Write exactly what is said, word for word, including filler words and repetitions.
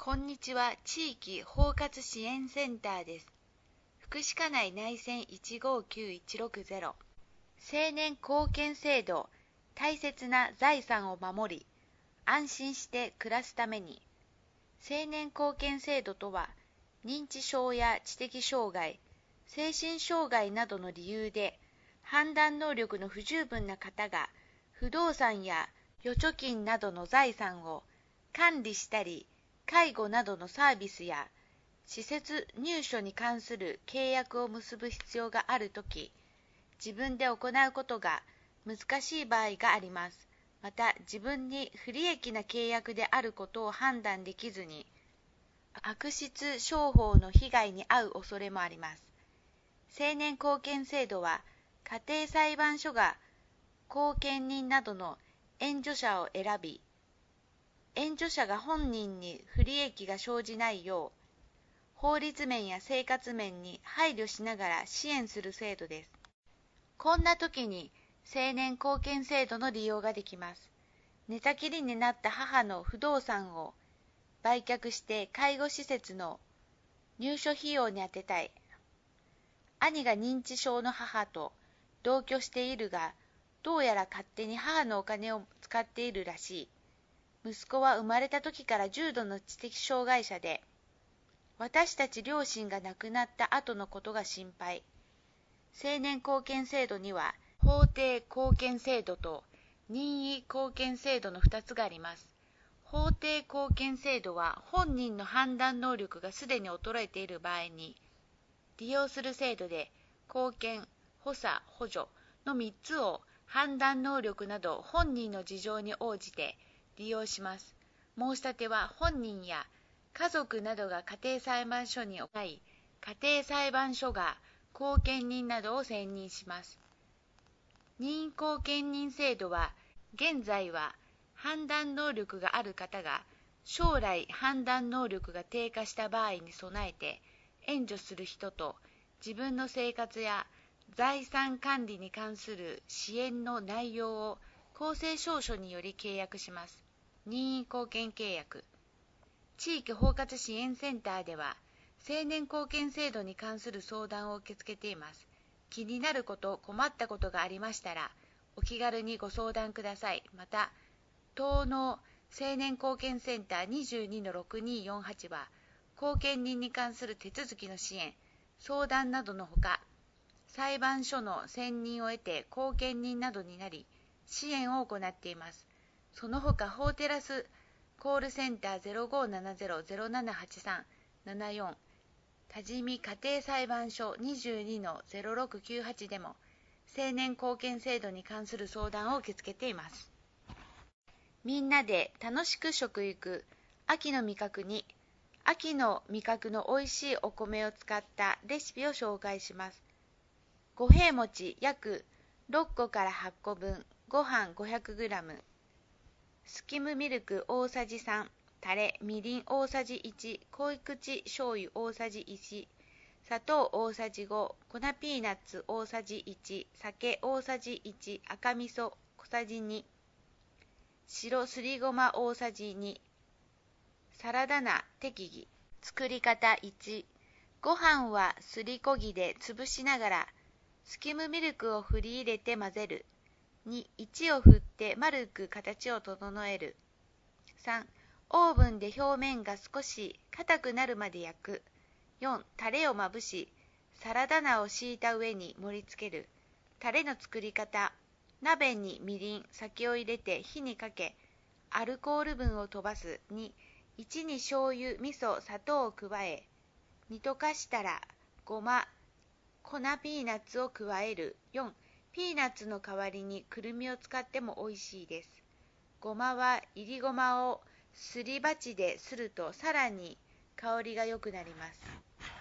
こんにちは。地域包括支援センターです。福祉課内内線いちごきゅういちろくゼロ。青年貢献制度、大切な財産を守り、安心して暮らすために。青年貢献制度とは、認知症や知的障害、精神障害などの理由で、判断能力の不十分な方が、不動産や預貯金などの財産を管理したり、介護などのサービスや施設入所に関する契約を結ぶ必要があるとき、自分で行うことが難しい場合があります。また、自分に不利益な契約であることを判断できずに、悪質商法の被害に遭う恐れもあります。青年貢献制度は、家庭裁判所が後見人などの援助者を選び、援助者が本人に不利益が生じないよう、法律面や生活面に配慮しながら支援する制度です。こんな時に青年貢献制度の利用ができます。寝たきりになった母の不動産を売却して介護施設の入所費用に充てたい。兄が認知症の母と同居しているが、どうやら勝手に母のお金を使っているらしい。息子は生まれた時から重度の知的障害者で、私たち両親が亡くなった後のことが心配。青年貢献制度には、法定貢献制度と任意貢献制度のふたつがあります。法定貢献制度は、本人の判断能力がすでに衰えている場合に利用する制度で、貢献、補佐、補助のみっつを判断能力など本人の事情に応じて利用します。申し立ては本人や家族などが家庭裁判所に行い、家庭裁判所が後見人などを選任します。任意後見人制度は、現在は判断能力がある方が将来判断能力が低下した場合に備えて援助する人と、自分の生活や財産管理に関する支援の内容を公正証書により契約します。任意貢献契約。地域包括支援センターでは、青年貢献制度に関する相談を受け付けています。気になること、困ったことがありましたら、お気軽にご相談ください。また、東農青年貢献センター にじゅうにのろくにーよんはち は、後見人に関する手続きの支援、相談などのほか、裁判所の選任を得て後見人などになり、支援を行っています。その他、法テラスコールセンター ゼロごーななゼロ ゼロななはちさん ななよん、多治見家庭裁判所 にじゅうにのゼロろくきゅうはち でも、青年貢献制度に関する相談を受け付けています。みんなで楽しく食育、秋の味覚に、秋の味覚のおいしいお米を使ったレシピを紹介します。五平餅約ろっこからはっこぶん、ご飯 ごひゃくグラム、スキムミルク大さじさん、タレ、みりん大さじいち、濃口醤油大さじいち、砂糖大さじご、粉ピーナッツ大さじいち、酒大さじいち、赤味噌小さじに、白すりごま大さじに、サラダ菜適宜。作り方いち、ご飯はすりこぎで潰しながら、スキムミルクを振り入れて混ぜる。に、いちを振って丸く形を整える。さん、オーブンで表面が少し硬くなるまで焼く。よん、タレをまぶし、サラダ菜を敷いた上に盛り付ける。タレの作り方、鍋にみりん、酒を入れて火にかけ、アルコール分を飛ばす。に、いちに醤油、味噌、砂糖を加え、煮溶かしたらごま、粉ピーナッツを加える。よん、ピーナッツの代わりにくるみを使っても美味しいです。ごまはいりごまをすり鉢でするとさらに香りが良くなります。